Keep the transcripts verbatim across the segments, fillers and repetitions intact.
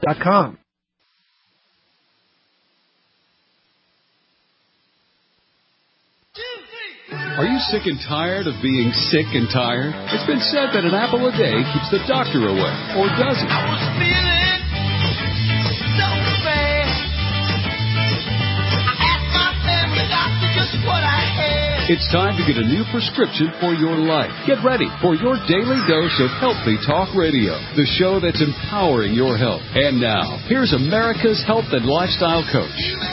dot com. Are you sick and tired of being sick and tired? It's been said that an apple a day keeps the doctor away, or does it? I was feeling so bad. I asked my family doctor just what I had. It's time to get a new prescription for your life. Get ready for your daily dose of Healthy Talk Radio, the show that's empowering your health. And now, here's America's health and lifestyle coach.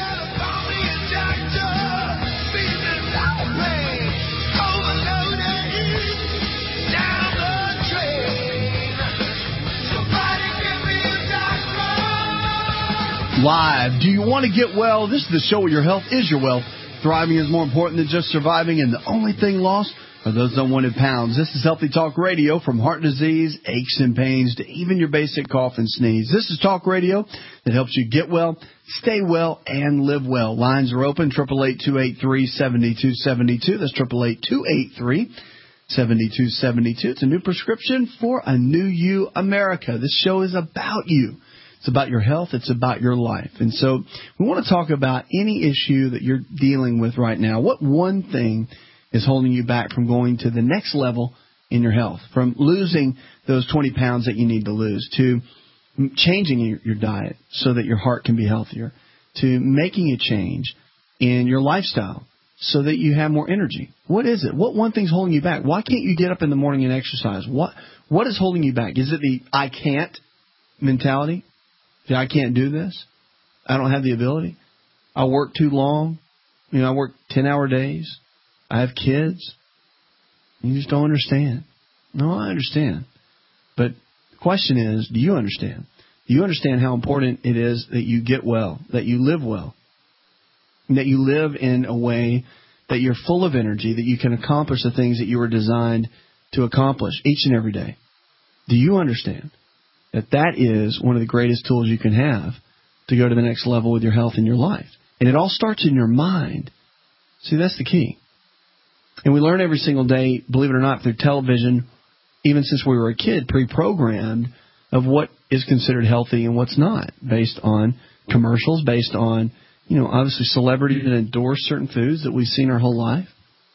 Live. Do you want to get well? This is the show where your health is your wealth. Thriving is more important than just surviving, and the only thing lost are those unwanted pounds. This is Healthy Talk Radio, from heart disease, aches and pains, to even your basic cough and sneeze. This is talk radio that helps you get well, stay well, and live well. Lines are open, eight eight eight, two eight three, seven two seven two. That's eight eight eight, two eight three, seven two seven two. It's a new prescription for a new you, America. This show is about you. It's about your health. It's about your life. And so we want to talk about any issue that you're dealing with right now. What one thing is holding you back from going to the next level in your health, from losing those twenty pounds that you need to lose, to changing your, your diet so that your heart can be healthier, to making a change in your lifestyle so that you have more energy? What is it? What one thing's holding you back? Why can't you get up in the morning and exercise? What What is holding you back? Is it the I can't mentality? I can't do this. I don't have the ability. I work too long. You know, I work ten-hour days. I have kids. You just don't understand. No, I understand. But the question is, do you understand? Do you understand how important it is that you get well, that you live well, and that you live in a way that you're full of energy, that you can accomplish the things that you were designed to accomplish each and every day? Do you understand that that is one of the greatest tools you can have to go to the next level with your health and your life? And it all starts in your mind. See, that's the key. And we learn every single day, believe it or not, through television, even since we were a kid, pre-programmed, of what is considered healthy and what's not, based on commercials, based on, you know, obviously celebrities that endorse certain foods that we've seen our whole life.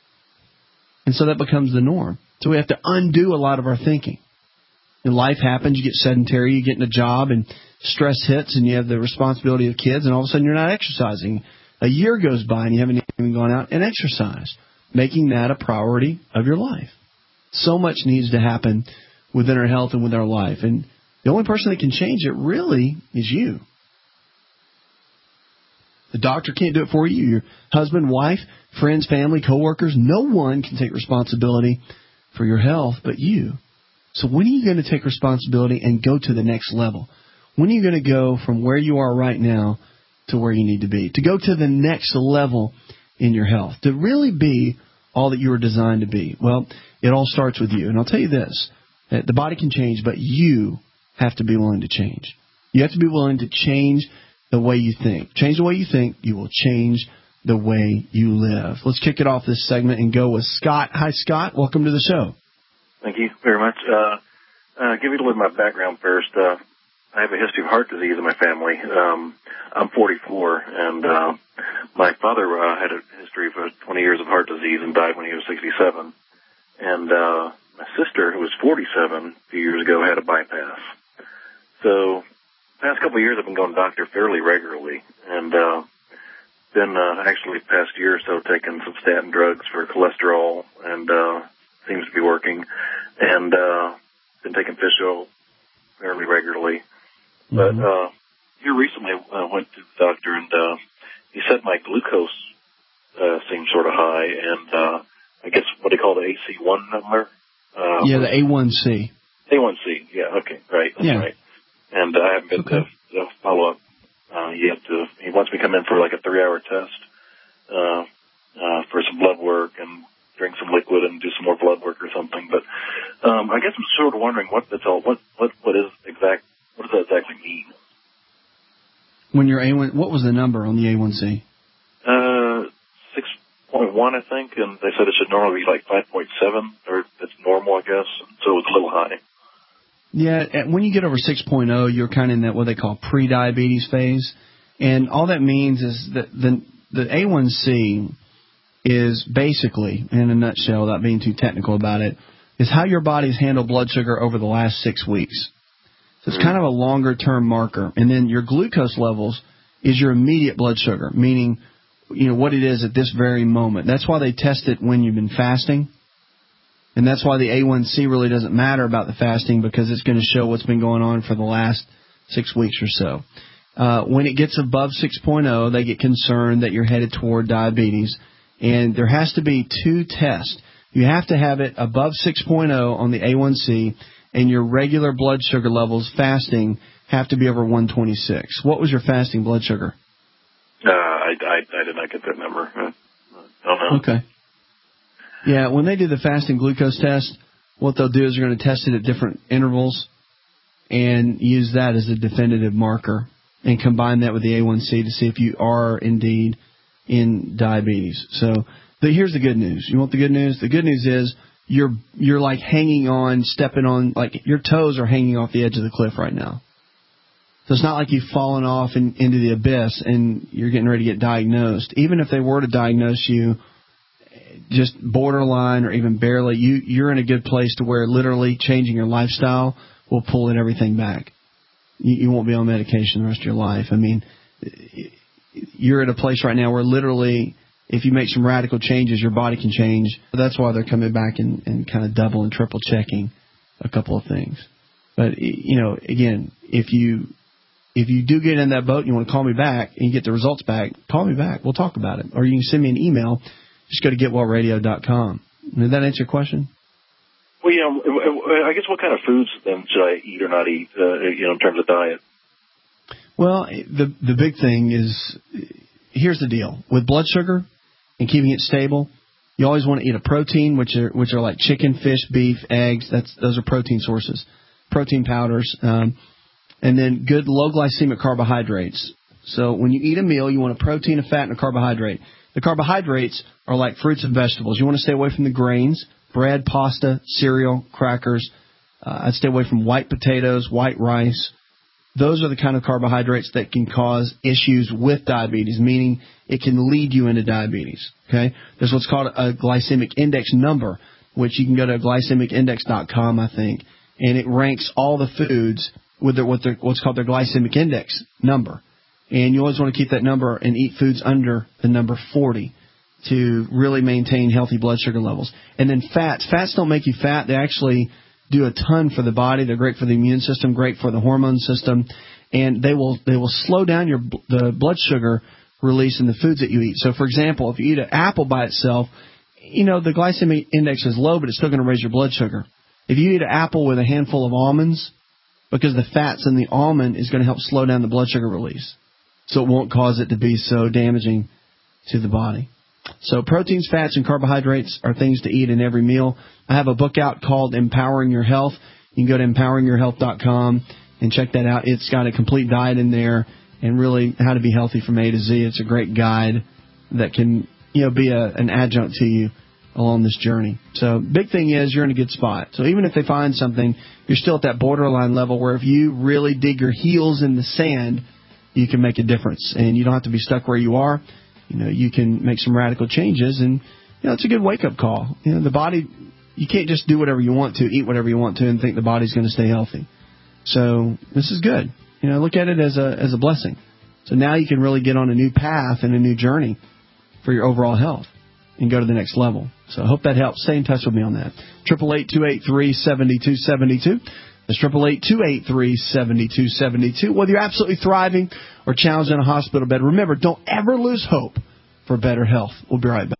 And so that becomes the norm. So we have to undo a lot of our thinking. And life happens, you get sedentary, you get in a job, and stress hits, and you have the responsibility of kids, and all of a sudden you're not exercising. A year goes by, and you haven't even gone out and exercised, making that a priority of your life. So much needs to happen within our health and with our life. And the only person that can change it really is you. The doctor can't do it for you. Your husband, wife, friends, family, coworkers, no one can take responsibility for your health but you. So when are you going to take responsibility and go to the next level? When are you going to go from where you are right now to where you need to be? To go to the next level in your health, to really be all that you were designed to be? Well, it all starts with you. And I'll tell you this, that the body can change, but you have to be willing to change. You have to be willing to change the way you think. Change the way you think, you will change the way you live. Let's kick it off this segment and go with Scott. Hi, Scott. Welcome to the show. Thank you very much. Uh, uh, give you a little bit of my background first. Uh, I have a history of heart disease in my family. Um, I'm forty-four, and uh, my father uh, had a history of uh, twenty years of heart disease and died when he was sixty-seven. And uh, my sister, who was forty-seven a few years ago, had a bypass. So the past couple of years, I've been going to the doctor fairly regularly, and uh, been uh, actually the past year or so taking some statin drugs for cholesterol, and uh, seems to be working. And uh, been taking fish oil fairly regularly. Mm-hmm. But uh, here recently, I went to the doctor, and uh, he said my glucose uh, seemed sort of high, and uh, I guess what they call the A C one number. Uh, yeah, the A one C. A one C, yeah, okay, right, that's yeah. right. And I haven't been okay. to, to follow up uh, yet. To, he wants me to come in for like a three-hour test uh, uh, for some blood work and drink some liquid and do some more blood work or something. But um, I guess I'm sort of wondering what that's all. What what what is exact? What does that exactly mean? When your A one, what was the number on the A one C? Uh, six point one, I think, and they said it should normally be like five point seven, or it's normal, I guess. So it was a little high. Yeah, and when you get over six point oh, you're kind of in that what they call pre-diabetes phase. And all that means is that the the A one C is basically, in a nutshell, without being too technical about it, is how your body's handled blood sugar over the last six weeks. So it's kind of a longer-term marker. And then your glucose levels is your immediate blood sugar, meaning, you know, what it is at this very moment. That's why they test it when you've been fasting. And that's why the A one C really doesn't matter about the fasting, because it's going to show what's been going on for the last six weeks or so. Uh, when it gets above six point oh, they get concerned that you're headed toward diabetes. And there has to be two tests. You have to have it above six point oh on the A one C, and your regular blood sugar levels fasting have to be over one twenty-six. What was your fasting blood sugar? Uh, I, I, I did not get that number. I don't know. Okay. Yeah, when they do the fasting glucose test, what they'll do is they're going to test it at different intervals and use that as a definitive marker and combine that with the A one C to see if you are indeed in diabetes. So the, here's the good news. You want the good news? The good news is you're you're like hanging on, stepping on, like your toes are hanging off the edge of the cliff right now. So it's not like you've fallen off in, into the abyss and you're getting ready to get diagnosed. Even if they were to diagnose you just borderline or even barely, you, you're in a good place to where literally changing your lifestyle will pull it everything back. You, you won't be on medication the rest of your life. I mean, you're at a place right now where literally if you make some radical changes, your body can change. That's why they're coming back and, and kind of double and triple checking a couple of things. But, you know, again, if you if you do get in that boat and you want to call me back and you get the results back, call me back. We'll talk about it. Or you can send me an email. Just go to get well radio dot com. Did that answer your question? Well, yeah, I guess what kind of foods then should I eat or not eat, uh, you know, in terms of diet? Well, the the big thing is, here's the deal. With blood sugar and keeping it stable, you always want to eat a protein, which are which are like chicken, fish, beef, eggs. That's those are protein sources, protein powders, um, and then good low glycemic carbohydrates. So when you eat a meal, you want a protein, a fat, and a carbohydrate. The carbohydrates are like fruits and vegetables. You want to stay away from the grains, bread, pasta, cereal, crackers. Uh, I'd stay away from white potatoes, white rice. Those are the kind of carbohydrates that can cause issues with diabetes, meaning it can lead you into diabetes. Okay, there's what's called a glycemic index number, which you can go to glycemic index dot com, I think, and it ranks all the foods with their, what their, what's called their glycemic index number. And you always want to keep that number and eat foods under the number forty to really maintain healthy blood sugar levels. And then fats. Fats don't make you fat. They actually do a ton for the body. They're great for the immune system, great for the hormone system, and they will they will slow down your the blood sugar release in the foods that you eat. So, for example, if you eat an apple by itself, you know, the glycemic index is low, but it's still going to raise your blood sugar. If you eat an apple with a handful of almonds, because the fats in the almond is going to help slow down the blood sugar release, so it won't cause it to be so damaging to the body. So proteins, fats, and carbohydrates are things to eat in every meal. I have a book out called Empowering Your Health. You can go to empowering your health dot com and check that out. It's got a complete diet in there and really how to be healthy from A to Z. It's a great guide that can, you know, be a, an adjunct to you along this journey. So big thing is you're in a good spot. So even if they find something, you're still at that borderline level where if you really dig your heels in the sand, you can make a difference. And you don't have to be stuck where you are. You know, you can make some radical changes, and, you know, it's a good wake-up call. You know, the body, you can't just do whatever you want to, eat whatever you want to, and think the body's going to stay healthy. So this is good. You know, look at it as a as a blessing. So now you can really get on a new path and a new journey for your overall health and go to the next level. So I hope that helps. Stay in touch with me on that. eight eight eight, two eight three, seven two seven two. That's eight eight eight, two eight three, seven two seven two. Whether you're absolutely thriving or challenged in a hospital bed, remember, don't ever lose hope for better health. We'll be right back.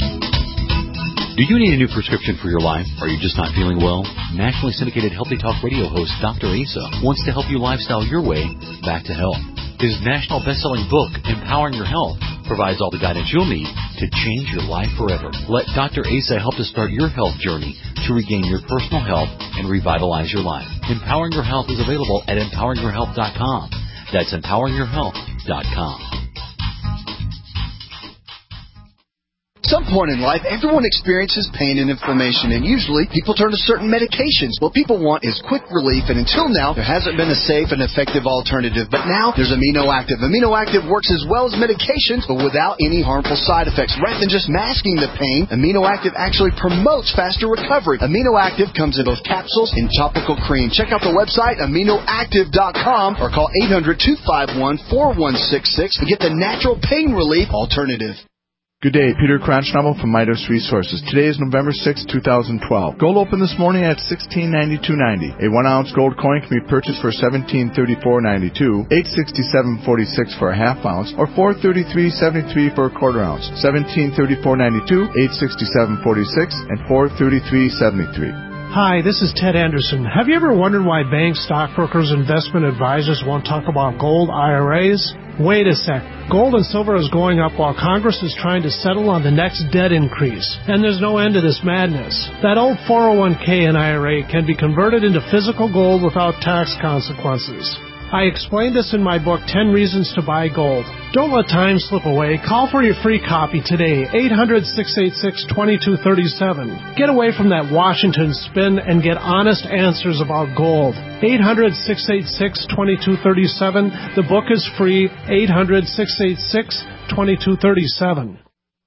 Do you need a new prescription for your life? Are you just not feeling well? Nationally syndicated Healthy Talk radio host Doctor Asa wants to help you lifestyle your way back to health. His national best-selling book, Empowering Your Health, provides all the guidance you'll need to change your life forever. Let Doctor Asa help to start your health journey to regain your personal health and revitalize your life. Empowering Your Health is available at empowering your health dot com. That's empowering your health dot com. Some point in life, everyone experiences pain and inflammation, and usually people turn to certain medications. What people want is quick relief, and until now, there hasn't been a safe and effective alternative. But now, there's Amino Active. Amino Active works as well as medications, but without any harmful side effects. Rather than just masking the pain, Amino Active actually promotes faster recovery. Amino Active comes in both capsules and topical cream. Check out the website, amino active dot com, or call eight hundred, two five one, four one six six to get the natural pain relief alternative. Good day, Peter Cronschnabel from Midas Resources. Today is November sixth, two thousand twelve. Gold opened this morning at sixteen ninety-two ninety. A one ounce gold coin can be purchased for seventeen thirty-four ninety-two, eight sixty-seven forty-six for a half ounce, or four thirty-three seventy-three for a quarter ounce. seventeen thirty-four ninety-two, eight sixty-seven forty-six, and four thirty-three seventy-three. Hi, this is Ted Anderson. Have you ever wondered why banks, stockbrokers, investment advisors won't talk about gold I R As? Wait a sec. Gold and silver is going up while Congress is trying to settle on the next debt increase. And there's no end to this madness. That old four oh one k and I R A can be converted into physical gold without tax consequences. I explained this in my book, ten Reasons to Buy Gold. Don't let time slip away. Call for your free copy today, eight hundred, six eight six, two two three seven. Get away from that Washington spin and get honest answers about gold. eight hundred, six eight six, two two three seven. The book is free, eight hundred, six eight six, two two three seven.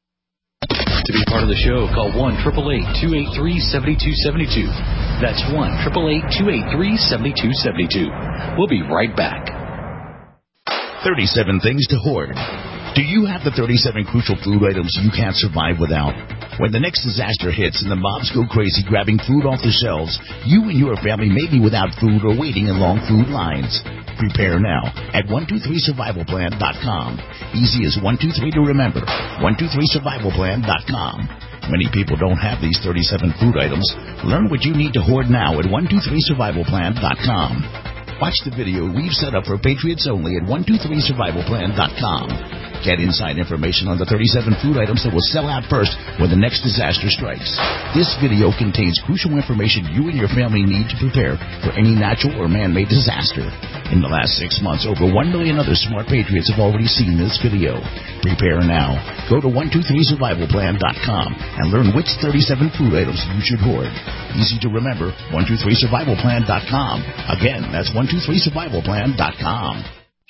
To be part of the show, call one eight eight eight, two eight three, seven two seven two. That's one eight eight eight, two eight three, seven two seven two. We'll be right back. thirty-seven things to hoard. Do you have the thirty-seven crucial food items you can't survive without? When the next disaster hits and the mobs go crazy grabbing food off the shelves, you and your family may be without food or waiting in long food lines. Prepare now at one two three survival plan dot com. Easy as one two three to remember. one two three survival plan dot com. Many people don't have these thirty-seven food items. Learn what you need to hoard now at one two three survival plan dot com. Watch the video we've set up for Patriots only at one two three survival plan dot com. Get inside information on the thirty-seven food items that will sell out first when the next disaster strikes. This video contains crucial information you and your family need to prepare for any natural or man-made disaster. In the last six months, over one million other smart patriots have already seen this video. Prepare now. Go to one two three survival plan dot com and learn which thirty-seven food items you should hoard. Easy to remember, one two three survival plan dot com. Again, that's one two three survival plan dot com.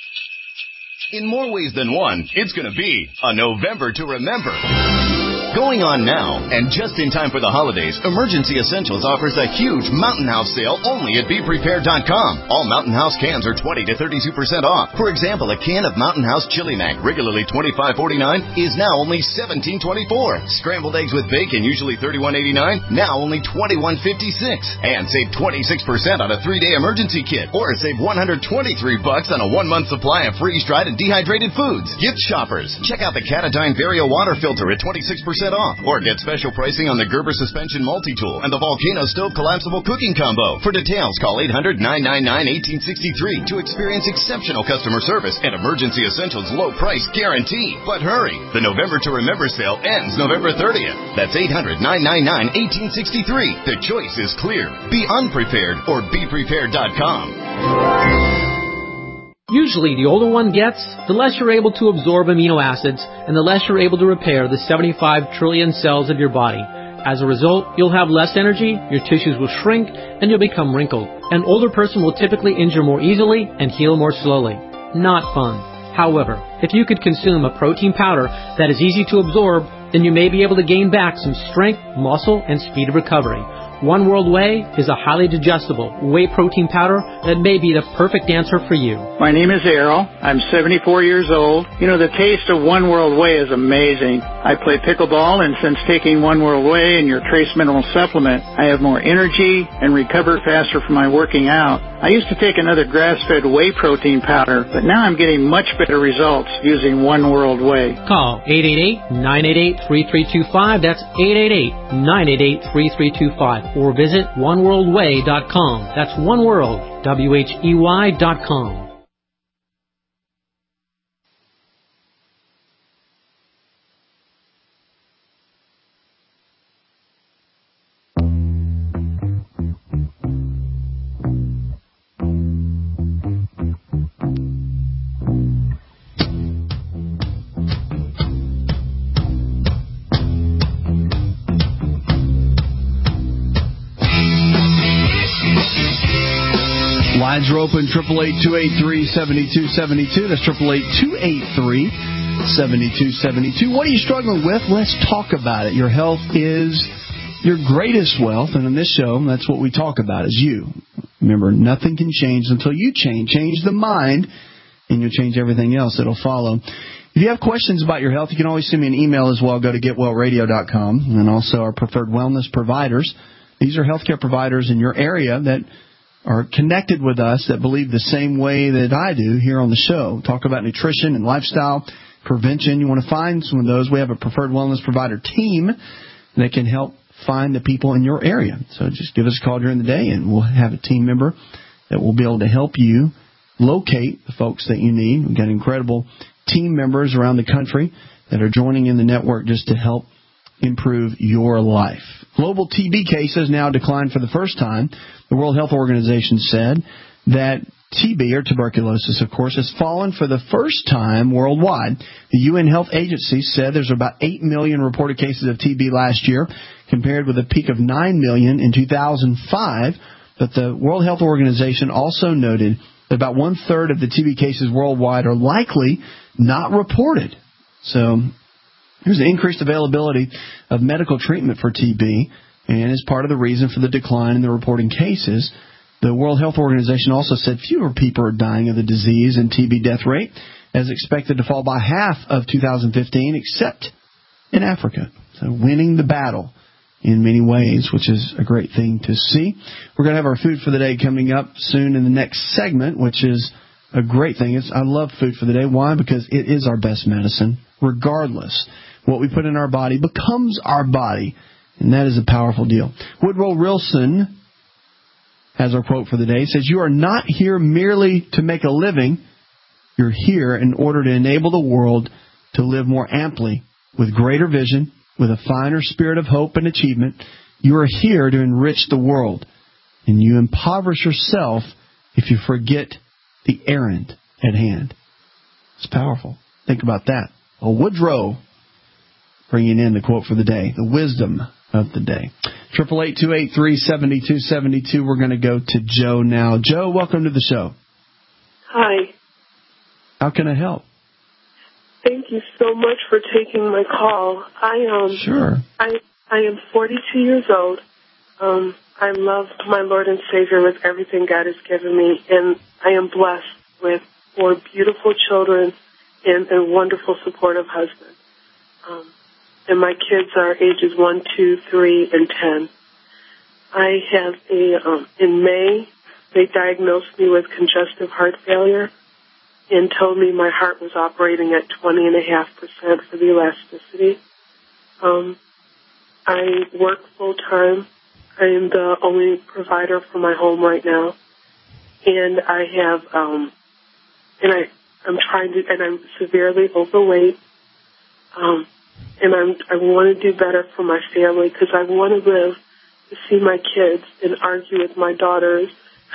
In more ways than one, it's going to be a November to remember. Going on now, and just in time for the holidays, Emergency Essentials offers a huge Mountain House sale only at be prepared dot com. All Mountain House cans are twenty to thirty-two percent off. For example, a can of Mountain House Chili Mac, regularly twenty-five forty-nine, is now only seventeen twenty-four. Scrambled eggs with bacon, usually thirty-one eighty-nine, now only twenty-one fifty-six. And save twenty-six percent on a three-day emergency kit, or save one hundred twenty-three bucks on a one-month supply of freeze-dried and dehydrated foods. Gift shoppers, check out the Catadine Vario water filter at twenty-six percent off, or get special pricing on the Gerber Suspension Multi-Tool and the Volcano Stove Collapsible Cooking Combo. For details, call eight hundred, nine nine nine, one eight six three to experience exceptional customer service and Emergency Essentials low price guarantee. But hurry, the November to Remember sale ends November thirtieth. That's eight hundred, nine nine nine, one eight six three. The choice is clear. Be unprepared or be prepared dot com. Usually, the older one gets, the less you're able to absorb amino acids, and the less you're able to repair the seventy-five trillion cells of your body. As a result, you'll have less energy, your tissues will shrink, and you'll become wrinkled. An older person will typically injure more easily and heal more slowly. Not fun. However, if you could consume a protein powder that is easy to absorb, then you may be able to gain back some strength, muscle, and speed of recovery. One World Whey is a highly digestible whey protein powder that may be the perfect answer for you. My name is Errol. I'm seventy-four years old. You know, the taste of One World Whey is amazing. I play pickleball, and since taking One World Whey and your Trace Mineral Supplement, I have more energy and recover faster from my working out. I used to take another grass-fed whey protein powder, but now I'm getting much better results using One World Whey. Call eight eight eight, nine eight eight, three three two five. That's eight eight eight, nine eight eight, three three two five. Or visit one world way dot com. That's One World, W H E Y dot com. lines are open, eight eight eight, two eight three, seven two seven two. That's eight eight eight, two eight three, seven two seven two. What are you struggling with? Let's talk about it. Your health is your greatest wealth, and in this show, that's what we talk about, is you. Remember, nothing can change until you change. Change the mind, and you'll change everything else that'll follow. If you have questions about your health, you can always send me an email as well. Go to get well radio dot com, and also our preferred wellness providers. These are healthcare providers in your area that are connected with us, that believe the same way that I do here on the show. Talk about nutrition and lifestyle, prevention. You want to find some of those. We have a preferred wellness provider team that can help find the people in your area. So just give us a call during the day, and we'll have a team member that will be able to help you locate the folks that you need. We've got incredible team members around the country that are joining in the network just to help improve your life. Global T B cases now declined for the first time. The World Health Organization said that T B, or tuberculosis, of course, has fallen for the first time worldwide. The U N Health Agency said there's about eight million reported cases of T B last year, compared with a peak of nine million in two thousand five. But the World Health Organization also noted that about one-third of the T B cases worldwide are likely not reported. So there's an increased availability of medical treatment for T B, and is part of the reason for the decline in the reporting cases. The World Health Organization also said fewer people are dying of the disease, and T B death rate is expected to fall by half of two thousand fifteen, except in Africa. So winning the battle in many ways, which is a great thing to see. We're going to have our food for the day coming up soon in the next segment, which is a great thing. It's, I love food for the day. Why? Because it is our best medicine, regardless. What we put in our body becomes our body, and that is a powerful deal. Woodrow Wilson has our quote for the day. It says, "You are not here merely to make a living. You're here in order to enable the world to live more amply, with greater vision, with a finer spirit of hope and achievement. You are here to enrich the world, and you impoverish yourself if you forget the errand at hand." It's powerful. Think about that. Well, Woodrow bringing in the quote for the day, the wisdom of the day. eight eight eight, two eight three, seven two seven two. We're going to go to Joe now. Joe, welcome to the show. Hi. How can I help? Thank you so much for taking my call. I um Sure. I I am forty-two years old. Um, I love my Lord and Savior with everything God has given me, and I am blessed with four beautiful children and a wonderful, supportive husband. Um, and my kids are ages one, two, three, and ten. I have a um, in May they diagnosed me with congestive heart failure, and told me my heart was operating at twenty and a half percent for the elasticity. Um, I work full time. I am the only provider for my home right now, and I have, um, and I, I'm trying to, and I'm severely overweight. Um, and I'm, I want to do better for my family because I want to live to see my kids and argue with my daughters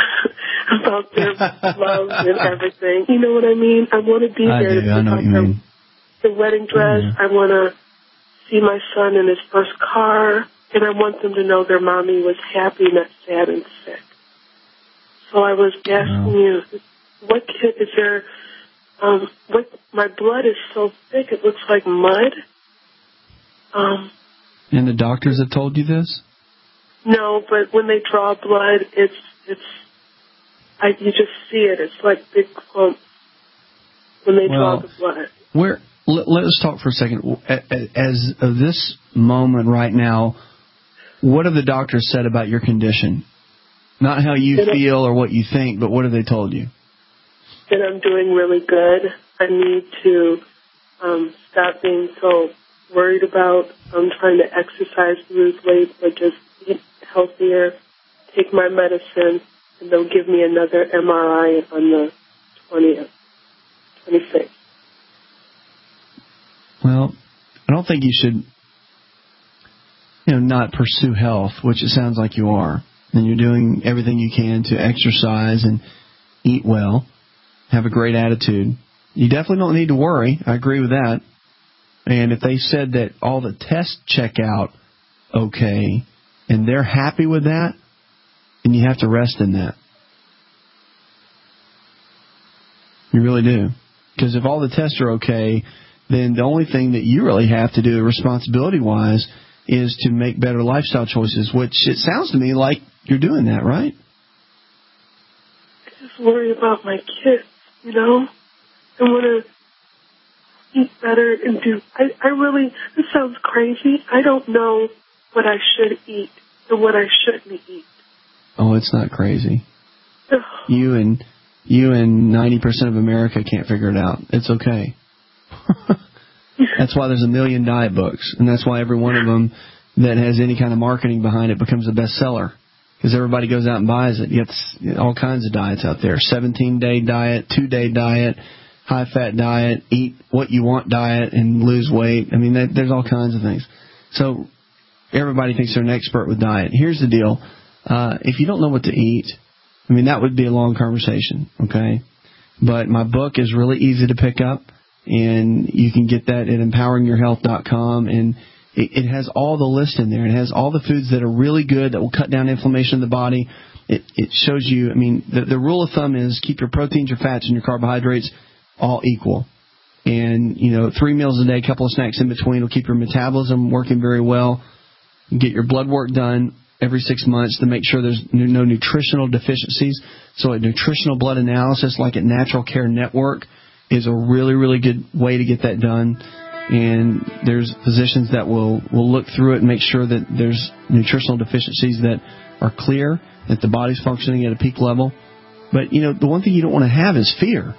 about their love and everything. You know what I mean? I want to be I there do. to I know what you their, mean. the wedding dress. Yeah. I want to see my son in his first car, and I want them to know their mommy was happy, not sad and sick. So I was asking Wow. you, what kid is there? Um, what my blood is so thick it looks like mud. Um, And the doctors have told you this? no, but when they draw blood, it's it's. I, you just see it. It's like big clumps when they Well, draw the blood. Where? Let, let us talk for a second. As of this moment right now, what have the doctors said about your condition? Not how you feel or what you think, but what have they told you? That I'm doing really good. I need to um, stop being so worried about. I'm trying to exercise, lose weight, but just eat healthier, take my medicine, and they'll give me another M R I on the twentieth, twenty-sixth. Well, I don't think you should, you know, not pursue health, which it sounds like you are. And you're doing everything you can to exercise and eat well, have a great attitude. You definitely don't need to worry. I agree with that. And if they said that all the tests check out okay, and they're happy with that, then you have to rest in that. You really do. Because if all the tests are okay, then the only thing that you really have to do responsibility-wise is to make better lifestyle choices, which it sounds to me like you're doing that, right? I just worry about my kids, you know? I want to eat better and do... I, I really... This sounds crazy. I don't know what I should eat and what I shouldn't eat. Oh, it's not crazy. You and you and ninety percent of America can't figure it out. It's okay. That's why there's a million diet books, and that's why every one of them that has any kind of marketing behind it becomes a bestseller, because everybody goes out and buys it. You have all kinds of diets out there: seventeen-day diet, two-day diet, high-fat diet, eat what you want diet, and lose weight. I mean, there's all kinds of things. So everybody thinks they're an expert with diet. Here's the deal. Uh, if you don't know what to eat, I mean, that would be a long conversation, okay? But my book is really easy to pick up, and you can get that at empowering your health dot com, and it, it has all the list in there. It has all the foods that are really good that will cut down inflammation in the body. It, it shows you, I mean, the, the rule of thumb is keep your proteins, your fats, and your carbohydrates all equal. And, you know, three meals a day, a couple of snacks in between will keep your metabolism working very well. You get your blood work done every six months to make sure there's no nutritional deficiencies. So a nutritional blood analysis like at Natural Care Network is a really, really good way to get that done. And there's physicians that will, will look through it and make sure that there's nutritional deficiencies that are clear, that the body's functioning at a peak level. But, you know, the one thing you don't want to have is fear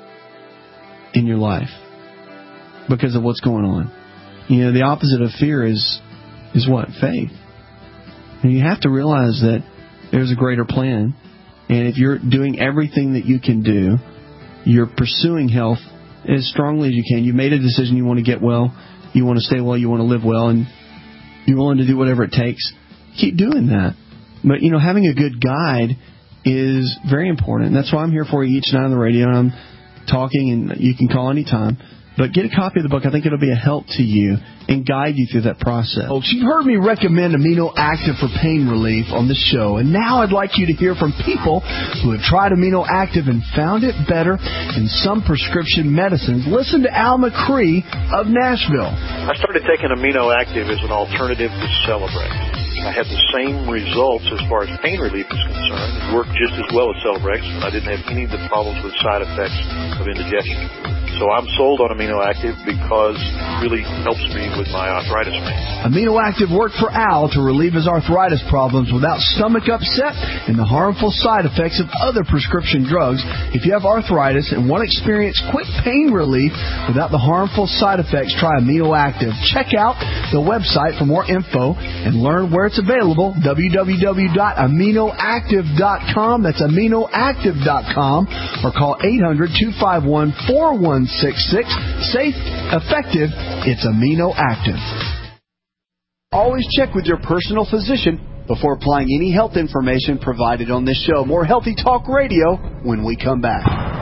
in your life because of what's going on. You know, the opposite of fear is is what? Faith. And you have to realize that there's a greater plan. And if you're doing everything that you can do, you're pursuing health as strongly as you can. You made a decision, you want to get well, you want to stay well, you want to live well, and you're willing to do whatever it takes. Keep doing that. But, you know, having a good guide is very important. And that's why I'm here for you each night on the radio, and I'm talking, and you can call anytime. But get a copy of the book. I think it'll be a help to you and guide you through that process. Folks, you've heard me recommend Amino Active for pain relief on the show, and now I'd like you to hear from people who have tried Amino Active and found it better than some prescription medicines. Listen to Al McCree of Nashville. I started taking Amino Active as an alternative to Celebrex. I had the same results as far as pain relief is concerned. It worked just as well as Celebrex, and I didn't have any of the problems with side effects of indigestion. So I'm sold on Amino Active because it really helps me with my arthritis pain. Amino Active worked for Al to relieve his arthritis problems without stomach upset and the harmful side effects of other prescription drugs. If you have arthritis and want to experience quick pain relief without the harmful side effects, try Amino Active. Check out the website for more info and learn where it's available, w w w dot amino active dot com. That's amino active dot com, or call eight hundred, two five one, four one six six. Safe, effective, it's Amino Active. Always check with your personal physician before applying any health information provided on this show. More Healthy Talk Radio when we come back.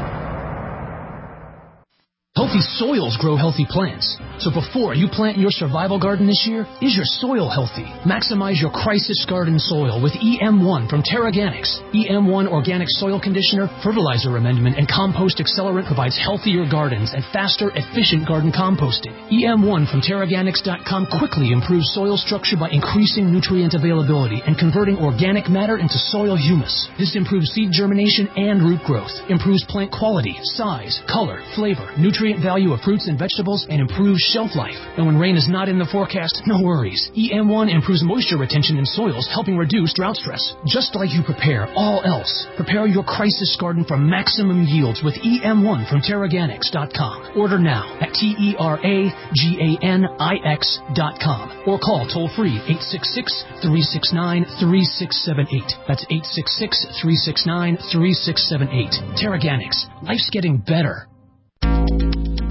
Healthy soils grow healthy plants. So before you plant your survival garden this year, is your soil healthy? Maximize your crisis garden soil with E M one from TerraGanix. E M one Organic Soil Conditioner, Fertilizer Amendment, and Compost Accelerant provides healthier gardens and faster, efficient garden composting. E M one from Terraganix dot com quickly improves soil structure by increasing nutrient availability and converting organic matter into soil humus. This improves seed germination and root growth, improves plant quality, size, color, flavor, nutrient value of fruits and vegetables, and improves shelf life. And when rain is not in the forecast, no worries. E M one improves moisture retention in soils, helping reduce drought stress. Just like you prepare all else, prepare your crisis garden for maximum yields with E M one from Terraganix dot com. Order now at T E R A G A N I X dot com or call toll-free eight six six, three six nine, three six seven eight. That's eight six six, three six nine, three six seven eight. Terraganix. Life's getting better.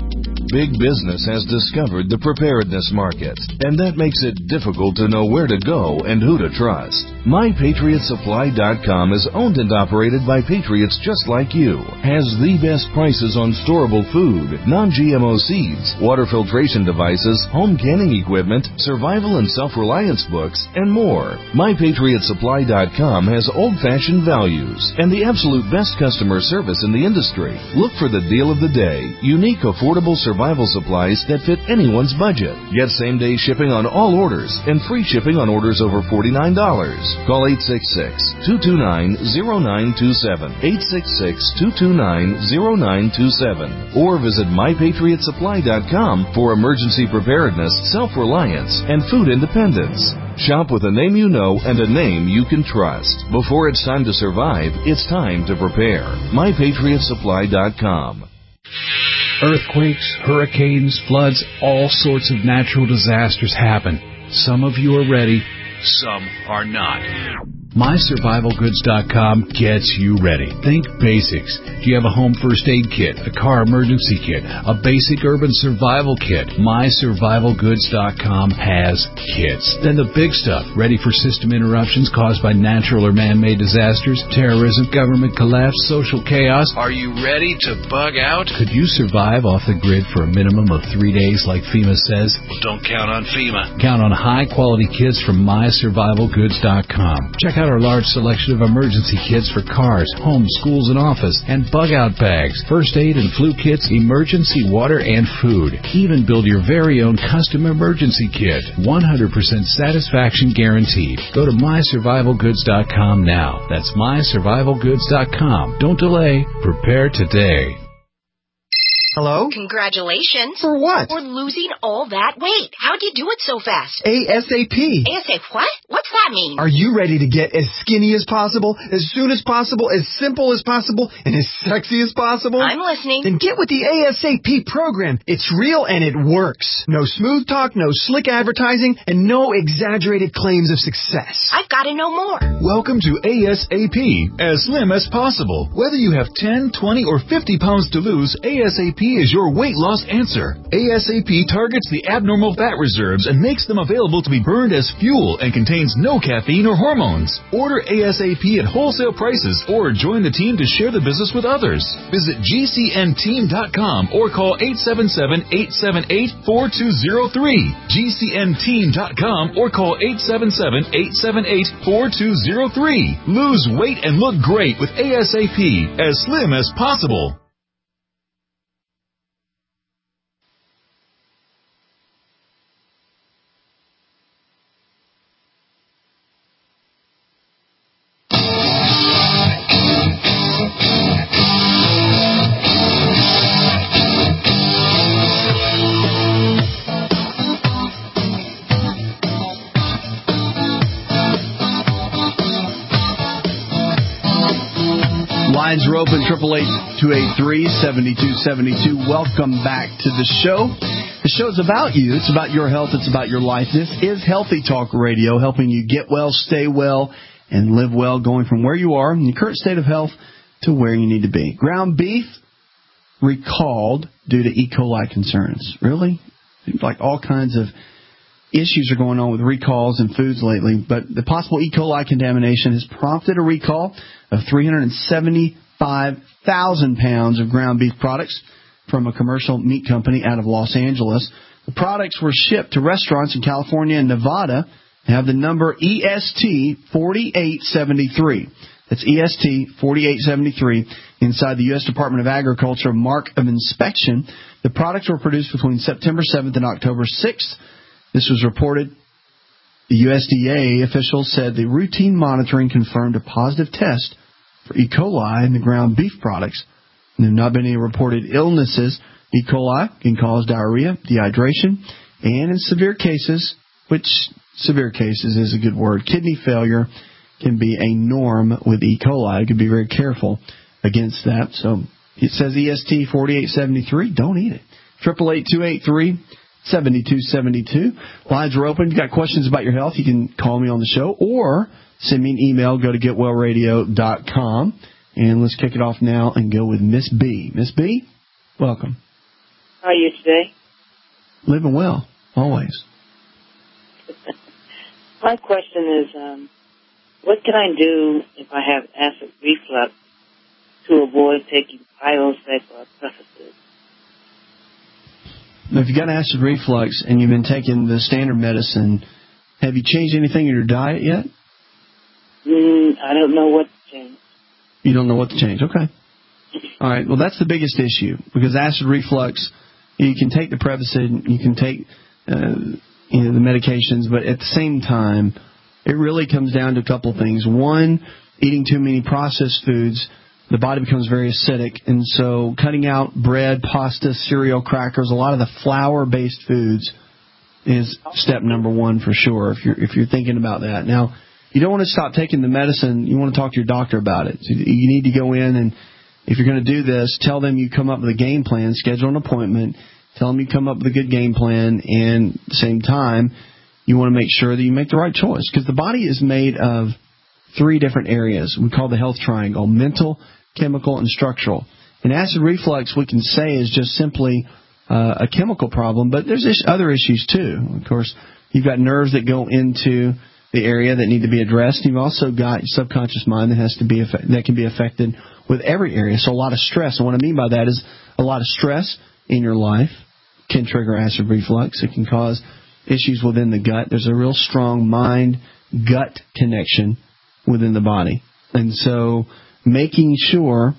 big business has discovered the preparedness market, and that makes it difficult to know where to go and who to trust. My Patriot Supply dot com is owned and operated by patriots just like you, has the best prices on storable food, non-G M O seeds, water filtration devices, home canning equipment, survival and self-reliance books, and more. My Patriot Supply dot com has old-fashioned values and the absolute best customer service in the industry. Look for the deal of the day. Unique, affordable survival supplies that fit anyone's budget. Get same-day shipping on all orders and free shipping on orders over forty-nine dollars. Call eight six six, two two nine, zero nine two seven, eight six six, two two nine, zero nine two seven, or visit My Patriot Supply dot com for emergency preparedness, self-reliance, and food independence. Shop with a name you know and a name you can trust. Before it's time to survive, it's time to prepare. My Patriot Supply dot com. Earthquakes, hurricanes, floods, all sorts of natural disasters happen. Some of you are ready, some are not. My Survival Goods dot com gets you ready. Think basics. Do you have a home first aid kit, a car emergency kit, a basic urban survival kit? My Survival Goods dot com has kits. Then the big stuff, ready for system interruptions caused by natural or man-made disasters, terrorism, government collapse, social chaos. Are you ready to bug out? Could you survive off the grid for a minimum of three days like FEMA says? Well, don't count on FEMA. Count on high-quality kits from My Survival Goods dot com. Check out our large selection of emergency kits for cars, homes, schools, and office, and bug-out bags, first aid and flu kits, emergency water, and food. Even build your very own custom emergency kit. one hundred percent satisfaction guaranteed. Go to My Survival Goods dot com now. That's My Survival Goods dot com. Don't delay. Prepare today. Hello? Congratulations. For what? For losing all that weight. How'd you do it so fast? ASAP. ASAP what? What's that mean? Are you ready to get as skinny as possible, as soon as possible, as simple as possible, and as sexy as possible? I'm listening. Then get with the ASAP program. It's real and it works. No smooth talk, no slick advertising, and no exaggerated claims of success. I've got to know more. Welcome to ASAP, as slim as possible. Whether you have ten, twenty, or fifty pounds to lose, ASAP is your weight loss answer. ASAP targets the abnormal fat reserves and makes them available to be burned as fuel and contains no caffeine or hormones. Order ASAP at wholesale prices or join the team to share the business with others. Visit G C N team dot com or call eight seven seven, eight seven eight, four two zero three. G C N team dot com or call eight seven seven, eight seven eight, four two zero three. Lose weight and look great with ASAP, as slim as possible. Lines are open, eight eight eight, two eight three, seven two seven two. Welcome back to the show. The show's about you. It's about your health. It's about your life. This is Healthy Talk Radio, helping you get well, stay well, and live well, going from where you are in your current state of health to where you need to be. Ground beef recalled due to E. coli concerns. Really? Seems like all kinds of issues are going on with recalls in foods lately, but the possible E. coli contamination has prompted a recall of three hundred seventy-five thousand pounds of ground beef products from a commercial meat company out of Los Angeles. The products were shipped to restaurants in California and Nevada and have the number E S T forty-eight seventy-three. That's E S T forty-eight seventy-three inside the U S Department of Agriculture Mark of Inspection. The products were produced between September seventh and October sixth. This was reported. The U S D A officials said the routine monitoring confirmed a positive test for E. coli in the ground beef products. And there have not been any reported illnesses. E. coli can cause diarrhea, dehydration, and in severe cases, which severe cases is a good word, kidney failure can be a norm with E. coli. You can be very careful against that. So it says E S T forty-eight seventy-three. Don't eat it. eight eight eight, two eight three, seven two seven two. Lines are open. If you've got questions about your health, you can call me on the show or send me an email. Go to get well radio dot com. And let's kick it off now and go with Miss B. Miss B, welcome. How are you today? Living well, always. My question is, um, what can I do if I have acid reflux to avoid taking Prilosec or Prevacid? Now, if you've got acid reflux and you've been taking the standard medicine, have you changed anything in your diet yet? Mm, I don't know what to change. You don't know what to change. Okay. All right. Well, that's the biggest issue because acid reflux, you can take the Prevacid, you can take uh, you know, the medications, but at the same time, it really comes down to a couple of things. One, eating too many processed foods, the body becomes very acidic, and so cutting out bread, pasta, cereal, crackers, a lot of the flour-based foods is step number one for sure if you're if you're thinking about that. Now, you don't want to stop taking the medicine. You want to talk to your doctor about it. So you need to go in, and if you're going to do this, tell them you come up with a game plan, schedule an appointment, tell them you come up with a good game plan, and at the same time, you want to make sure that you make the right choice because the body is made of three different areas we call the health triangle: mental, chemical, and structural. And acid reflux, we can say, is just simply uh, a chemical problem, but there's is- other issues too. Of course, you've got nerves that go into the area that need to be addressed. You've also got your subconscious mind that has to be that can be affected with every area. So a lot of stress. And what I mean by that is a lot of stress in your life can trigger acid reflux. It can cause issues within the gut. There's a real strong mind-gut connection within the body. And so making sure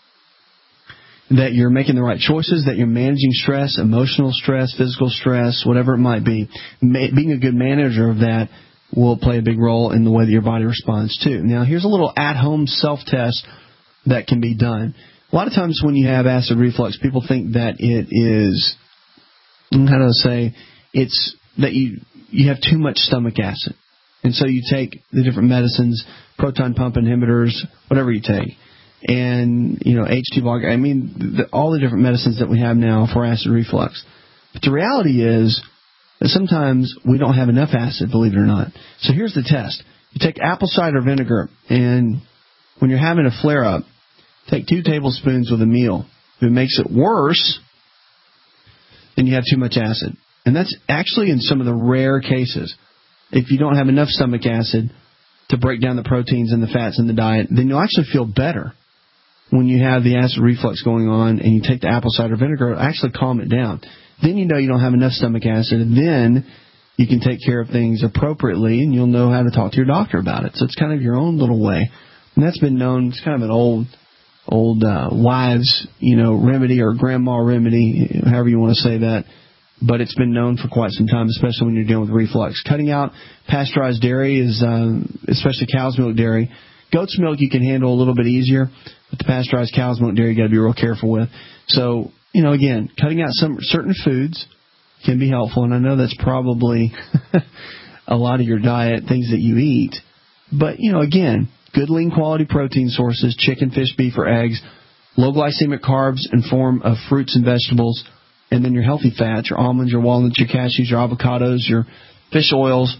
that you're making the right choices, that you're managing stress, emotional stress, physical stress, whatever it might be, ma- being a good manager of that will play a big role in the way that your body responds too. Now, here's a little at-home self-test that can be done. A lot of times when you have acid reflux, people think that it is, how do I say, it's that you you have too much stomach acid. And so you take the different medicines, proton pump inhibitors, whatever you take, and, you know, H T blocker, I mean, the, all the different medicines that we have now for acid reflux. But the reality is that sometimes we don't have enough acid, believe it or not. So here's the test. You take apple cider vinegar, and when you're having a flare-up, take two tablespoons with a meal. If it makes it worse, then you have too much acid. And that's actually in some of the rare cases. If you don't have enough stomach acid to break down the proteins and the fats in the diet, then you'll actually feel better when you have the acid reflux going on and you take the apple cider vinegar. It'll actually calm it down. Then you know you don't have enough stomach acid, and then you can take care of things appropriately, and you'll know how to talk to your doctor about it. So it's kind of your own little way. And that's been known, it's kind of an old old uh, wives, you know, remedy or grandma remedy, however you want to say that. But it's been known for quite some time, especially when you're dealing with reflux. Cutting out pasteurized dairy is, um, especially cow's milk dairy. Goat's milk you can handle a little bit easier, but the pasteurized cow's milk dairy you got to be real careful with. So, you know, again, cutting out some certain foods can be helpful, and I know that's probably a lot of your diet, things that you eat. But, you know, again, good lean quality protein sources, chicken, fish, beef, or eggs, low glycemic carbs in form of fruits and vegetables, and then your healthy fats, your almonds, your walnuts, your cashews, your avocados, your fish oils.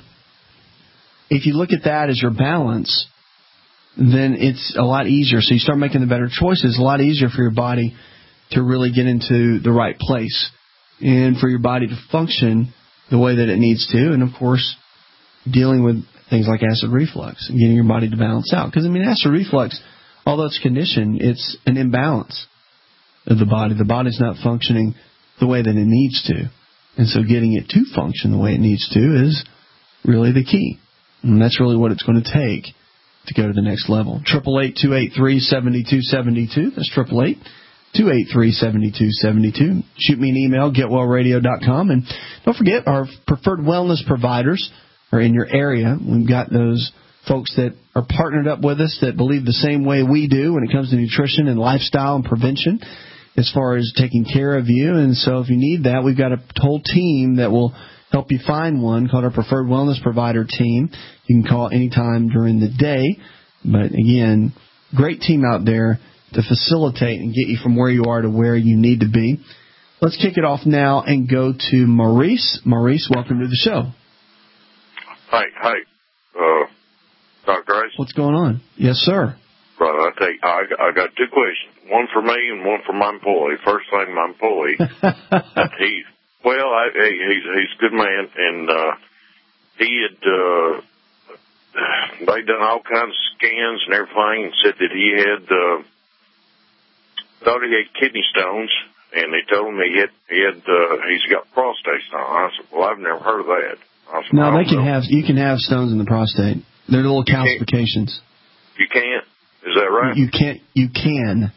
If you look at that as your balance, then it's a lot easier. So you start making the better choices. A lot easier for your body to really get into the right place and for your body to function the way that it needs to. And, of course, dealing with things like acid reflux and getting your body to balance out. Because, I mean, acid reflux, although it's a condition, it's an imbalance of the body. The body's not functioning the way that it needs to. And so getting it to function the way it needs to is really the key. And that's really what it's going to take to go to the next level. eight eight eight, two eight three, seven two seven two. That's eight eight eight, two eight three, seven two seven two. Shoot me an email, get well radio dot com. And don't forget, our preferred wellness providers are in your area. We've got those folks that are partnered up with us that believe the same way we do when it comes to nutrition and lifestyle and prevention as far as taking care of you. And so if you need that, we've got a whole team that will help you find one called our Preferred Wellness Provider Team. You can call anytime during the day. But again, great team out there to facilitate and get you from where you are to where you need to be. Let's kick it off now and go to Maurice. Maurice, welcome to the show. Hi, hi, uh, Doctor Ice. What's going on? Yes, sir. Right on. take. I, I got two questions. One for me and one for my employee. First thing, my employee. he, well, I, he, he's he's a good man, and uh, he had uh, they done all kinds of scans and everything, and said that he had uh, thought he had kidney stones, and they told him he had he had uh, he's got prostate stone. I said, well, I've never heard of that. I said, no, well, they can know. have you can have stones in the prostate. They're little calcifications. You can't. Is that right? You can't. You can.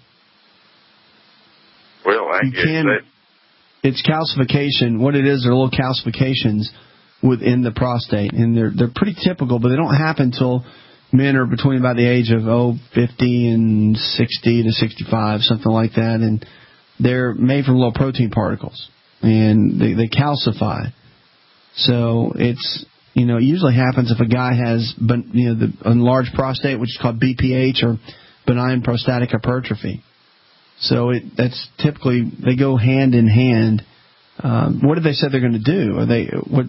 Well, I you guess can. that. It's calcification. What it is, they're little calcifications within the prostate, and they're they're pretty typical, but they don't happen until men are between about the age of oh fifty and sixty to sixty-five, something like that, and they're made from little protein particles, and they they calcify. So it's. You know, it usually happens if a guy has, you know, the enlarged prostate, which is called B P H, or benign prostatic hypertrophy. So it that's typically, they go hand in hand. Um, what did they say they're going to do? Are they what?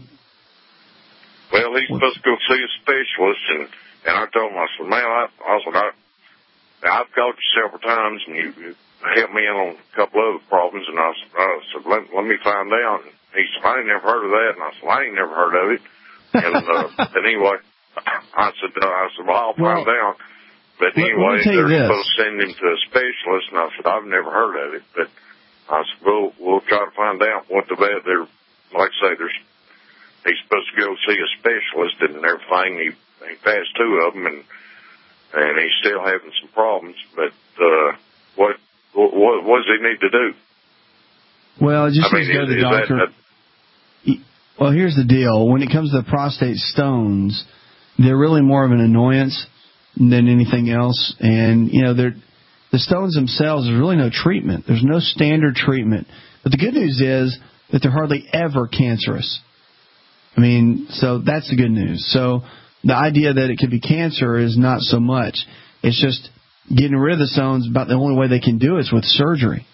Well, he's supposed to go see a specialist, and, and I told him, I said, man, I, I said, I, I've called you several times, and you, you helped me in on a couple other problems, and I said, I said let, let me find out. And he said, I ain't never heard of that, and I said, well, I ain't never heard of it. And, uh, and anyway, I said, uh, I said, well, I'll find well, out. But let, anyway, let they're this. supposed to send him to a specialist, and I said, I've never heard of it. But I said, we'll, we'll try to find out what the bad, they're, like I say, there's, he's supposed to go see a specialist and everything. He, he passed two of them, and, and he's still having some problems. But, uh, what, what, what does he need to do? Well, just I mean, go to the is doctor. That, Well, here's the deal. When it comes to the prostate stones, they're really more of an annoyance than anything else. And, you know, they're, the stones themselves, there's really no treatment. There's no standard treatment. But the good news is that they're hardly ever cancerous. I mean, so that's the good news. So the idea that it could be cancer is not so much. It's just getting rid of the stones. About the only way they can do it is with surgery.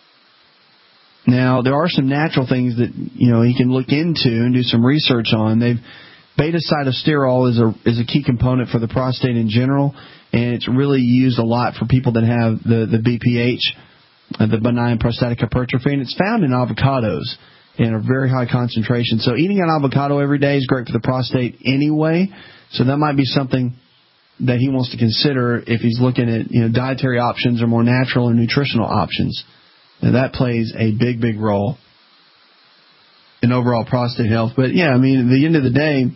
Now, there are some natural things that, you know, he can look into and do some research on. They've beta-cytosterol is a is a key component for the prostate in general, and it's really used a lot for people that have the, the B P H, uh, the benign prostatic hypertrophy, and it's found in avocados in a very high concentration. So eating an avocado every day is great for the prostate anyway, so that might be something that he wants to consider if he's looking at, you know, dietary options or more natural or nutritional options. And that plays a big, big role in overall prostate health. But, yeah, I mean, at the end of the day,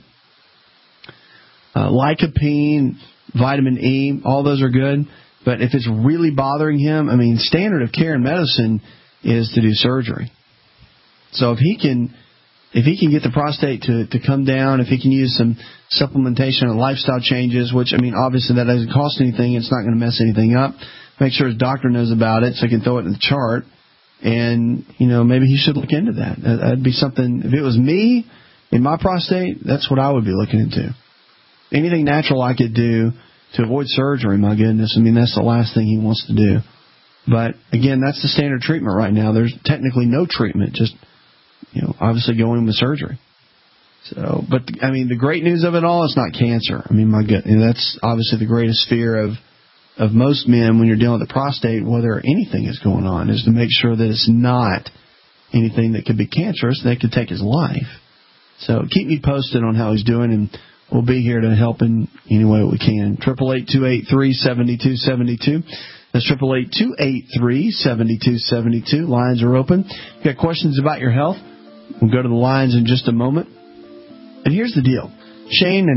uh, lycopene, vitamin E, all those are good. But if it's really bothering him, I mean, standard of care in medicine is to do surgery. So if he can if he can get the prostate to, to come down, if he can use some supplementation and lifestyle changes, which, I mean, obviously that doesn't cost anything. It's not going to mess anything up. Make sure his doctor knows about it so he can throw it in the chart. And, you know, maybe he should look into that. That'd be something. If it was me in my prostate, that's what I would be looking into. Anything natural I could do to avoid surgery, my goodness. I mean, that's the last thing he wants to do. But, again, that's the standard treatment right now. There's technically no treatment, just, you know, obviously going with surgery. So, but, I mean, the great news of it all, it's not cancer. I mean, my goodness, that's obviously the greatest fear of of most men when you're dealing with the prostate, whether anything is going on, is to make sure that it's not anything that could be cancerous that could take his life. So keep me posted on how he's doing, and we'll be here to help in any way we can. triple eight, two eight three, seven two seven two. That's triple eight, two eight three, seven two seven two. Lines are open. If you got questions about your health, we'll go to the lines in just a moment. And here's the deal. Shane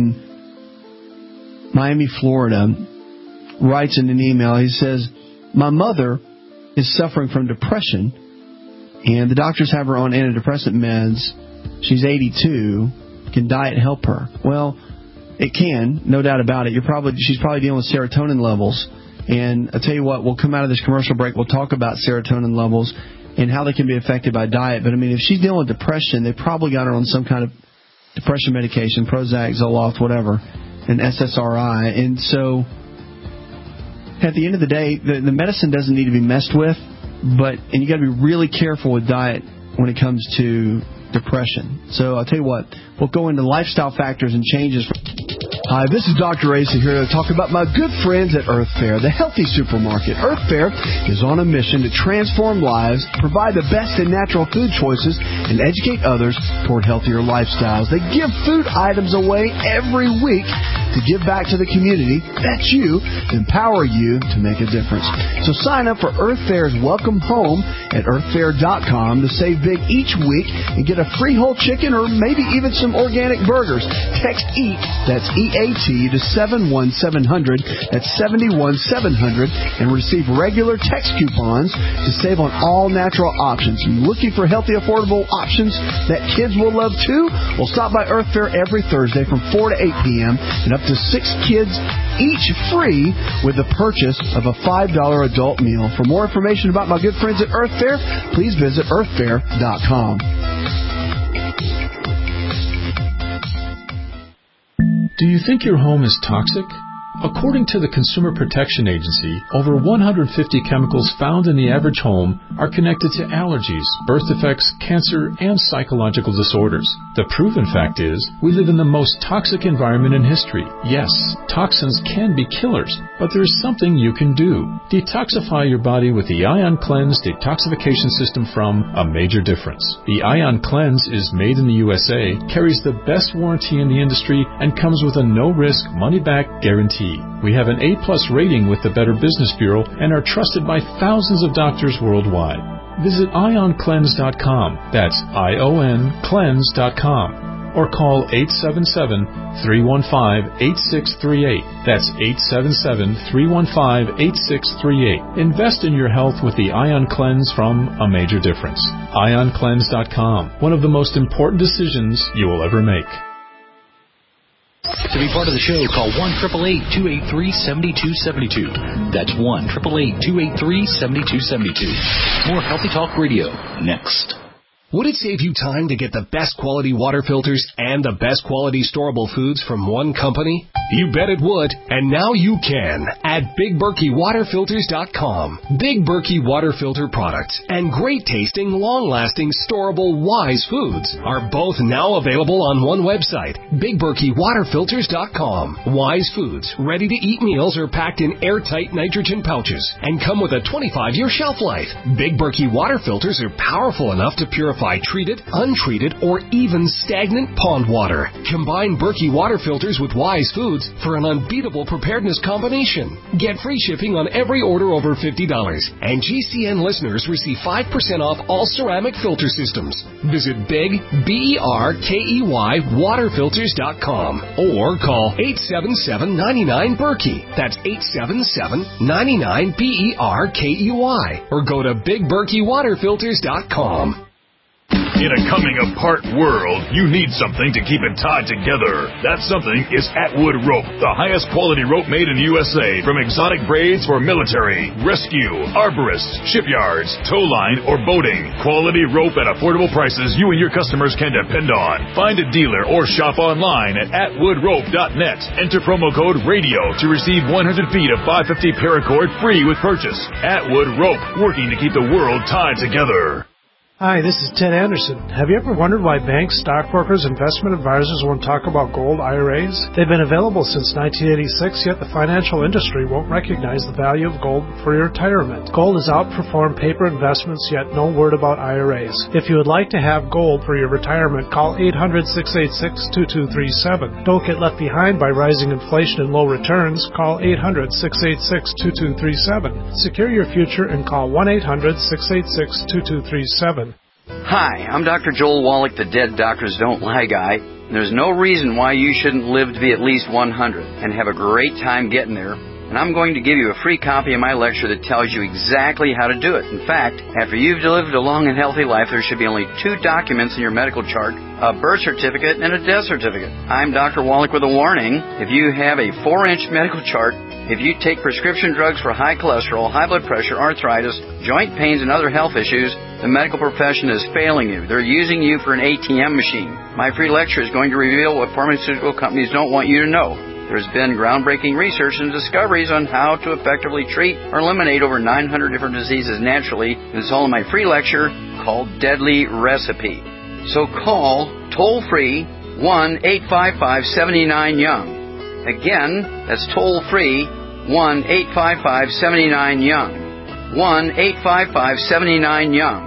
in Miami, Florida, writes in an email. He says, my mother is suffering from depression, and the doctors have her on antidepressant meds. She's eighty-two. Can diet help her? Well, it can, no doubt about it. You're probably she's probably dealing with serotonin levels. And I'll tell you what, we'll come out of this commercial break. We'll talk about serotonin levels and how they can be affected by diet. But, I mean, if she's dealing with depression, they probably got her on some kind of depression medication, Prozac, Zoloft, whatever, and S S R I. And so at the end of the day, the, the medicine doesn't need to be messed with, but and you got to be really careful with diet when it comes to depression. So I'll tell you what, we'll go into lifestyle factors and changes. Hi, this is Doctor Asa here to talk about my good friends at Earth Fare, the healthy supermarket. Earth Fare is on a mission to transform lives, provide the best in natural food choices, and educate others toward healthier lifestyles. They give food items away every week to give back to the community. That's you, empower you to make a difference. So sign up for Earth Fare's Welcome Home at earth fare dot com to save big each week and get a free whole chicken or maybe even some organic burgers. Text EAT, that's E A T, to seven one seven zero zero, that's seven one seven zero zero, and receive regular text coupons to save on all natural options. Looking for healthy, affordable options that kids will love too? Well, stop by Earth Fare every Thursday from four to eight p.m. and up to six kids each free with the purchase of a five dollar adult meal. For more information about my good friends at Earth Fare, please visit earth fare dot com. Do you think your home is toxic? According to the Consumer Protection Agency, over one hundred fifty chemicals found in the average home are connected to allergies, birth defects, cancer, and psychological disorders. The proven fact is, we live in the most toxic environment in history. Yes, toxins can be killers, but there is something you can do. Detoxify your body with the Ion Cleanse Detoxification System from A Major Difference. The Ion Cleanse is made in the U S A, carries the best warranty in the industry, and comes with a no-risk, money-back guarantee. We have an A-plus rating with the Better Business Bureau and are trusted by thousands of doctors worldwide. Visit ion cleanse dot com. That's I O N cleanse dot com. Or call eight seven seven, three one five, eight six three eight. That's eight seven seven, three one five, eight six three eight. Invest in your health with the Ion Cleanse from A Major Difference. ion cleanse dot com. One of the most important decisions you will ever make. To be part of the show, call one eight eight eight, two eight three, seven two seven two. That's one eight eight eight, two eight three, seven two seven two. More Healthy Talk Radio next. Would it save you time to get the best quality water filters and the best quality storable foods from one company? You bet it would, and now you can at Big Berkey Water Filters dot com. Big Berkey Water Filter products and great tasting, long-lasting, storable Wise foods are both now available on one website, Big Berkey Water Filters dot com. Wise foods, ready-to-eat meals are packed in airtight nitrogen pouches and come with a twenty-five year shelf life. Big Berkey Water Filters are powerful enough to purify treated, untreated, or even stagnant pond water. Combine Berkey Water Filters with Wise foods for an unbeatable preparedness combination. Get free shipping on every order over fifty dollars, and G C N listeners receive five percent off all ceramic filter systems. Visit Big, B E R K E Y, water filters dot com or call eight seven seven, nine nine, Berkey. That's eight seven seven, nine nine, B E R K E Y. Or go to Big Berkey Water Filters dot com. In a coming apart world, you need something to keep it tied together. That something is Atwood Rope, the highest quality rope made in the U S A, from exotic braids for military, rescue, arborists, shipyards, tow line, or boating. Quality rope at affordable prices you and your customers can depend on. Find a dealer or shop online at atwood rope dot net. Enter promo code RADIO to receive one hundred feet of five fifty paracord free with purchase. Atwood Rope, working to keep the world tied together. Hi, this is Ted Anderson. Have you ever wondered why banks, stockbrokers, investment advisors won't talk about gold I R As? They've been available since nineteen eighty-six, yet the financial industry won't recognize the value of gold for your retirement. Gold has outperformed paper investments, yet no word about I R As. If you would like to have gold for your retirement, call eight hundred, six eight six, two two three seven. Don't get left behind by rising inflation and low returns. Call eight hundred, six eight six, two two three seven. Secure your future and call one eight hundred, six eight six, two two three seven. Hi, I'm Doctor Joel Wallach, the Dead Doctors Don't Lie guy. There's no reason why you shouldn't live to be at least one hundred and have a great time getting there. And I'm going to give you a free copy of my lecture that tells you exactly how to do it. In fact, after you've lived a long and healthy life, there should be only two documents in your medical chart, a birth certificate and a death certificate. I'm Doctor Wallach with a warning. If you have a four inch medical chart, if you take prescription drugs for high cholesterol, high blood pressure, arthritis, joint pains, and other health issues, the medical profession is failing you. They're using you for an A T M machine. My free lecture is going to reveal what pharmaceutical companies don't want you to know. There's been groundbreaking research and discoveries on how to effectively treat or eliminate over nine hundred different diseases naturally. And it's all in my free lecture called Deadly Recipe. So call toll-free one eight five five, seven nine, young. Again, that's toll-free, one eight five five, seven nine, YOUNG. one eight five five, seven nine, YOUNG.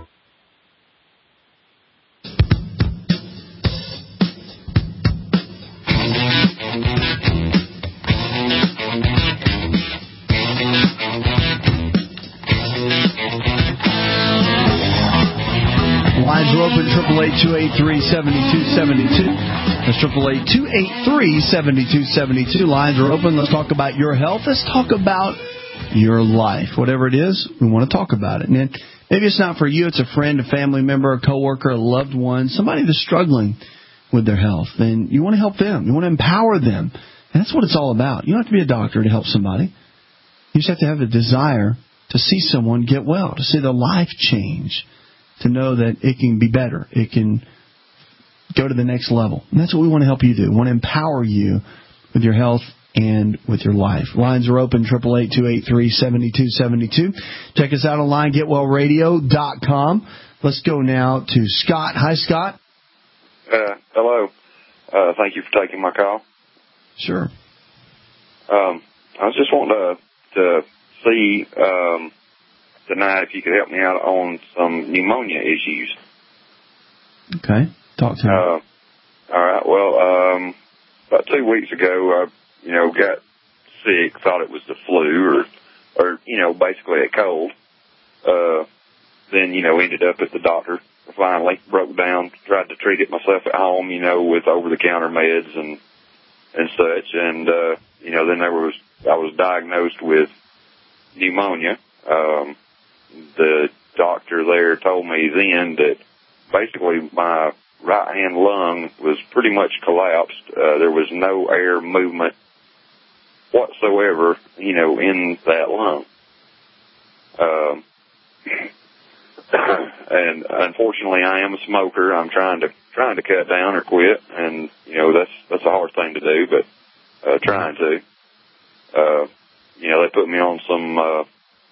Lines are open, triple eight two eight three seven two seven two. That's triple eight two eight three seven two seven two. Lines are open. Let's talk about your health. Let's talk about your life. Whatever it is, we want to talk about it. And then maybe it's not for you. It's a friend, a family member, a coworker, a loved one, somebody that's struggling with their health. And you want to help them. You want to empower them. And that's what it's all about. You don't have to be a doctor to help somebody. You just have to have a desire to see someone get well, to see their life change, to know that it can be better. It can go to the next level. And that's what we want to help you do. We want to empower you with your health and with your life. Lines are open, triple eight two eight three seven two seven two. Check us out online, get well radio dot com. Let's go now to Scott. Hi, Scott. Uh, hello. Uh, thank you for taking my call. Sure. Um, I was just wanting to, to see um, tonight if you could help me out on some pneumonia issues. Okay. Talk to me. Uh, all right. Well, um, about two weeks ago, I, you know, got sick, thought it was the flu or, or, you know, basically a cold. Uh, then, you know, ended up at the doctor. Finally broke down, tried to treat it myself at home, you know, with over-the-counter meds and, and such. And, uh, you know, then there was, I was diagnosed with pneumonia. Um, the doctor there told me then that basically my right hand lung was pretty much collapsed. Uh, there was no air movement whatsoever, you know, in that lung. Um, and unfortunately I am a smoker. I'm trying to, trying to cut down or quit. And, you know, that's, that's a hard thing to do, but, uh, trying to, uh, you know, they put me on some, uh,